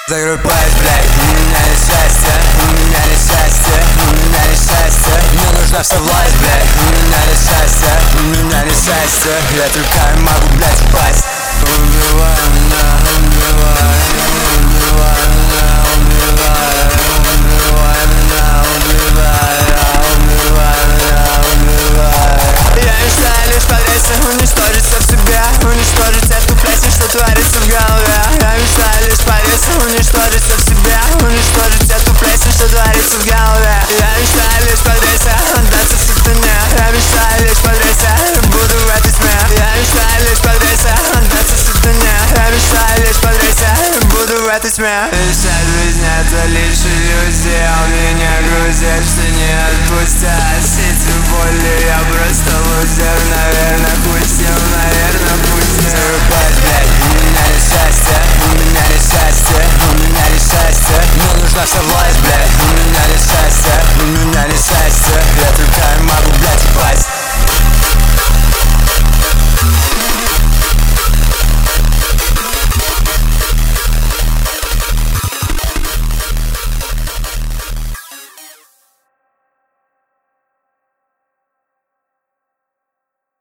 Закрой пасть, блядь, у меня нет счастья, у меня нет счастья, у меня нет счастья. Мне нужна вся власть, блядь, у меня нет счастья, у меня нет счастья. Я только могу, блядь, упасть. Убивай меня, убивай, убивай меня, убивай, убивай меня, убивай, убивай меня, убивай. Я мечтаю лишь погреться, уничтожиться в себе, уничтожить эту плесень, что творится в голове. Я мечтаю лишь погреться, уничтожиться в себе, уничтожить эту плесень, что творится в голове. Я мечтаю лишь погреться, отдаться сатане. Я мечтаю лишь погреться, буду в этой тьме. Я мечтаю лишь погреться, отдаться сатане. Я мечтаю лишь погреться, буду в этой тьме. И вся жизнь это лишь иллюзия, меня грузит, что не отпустят. Эти боли, я просто лузер, наверное, хуй с ним, наверное.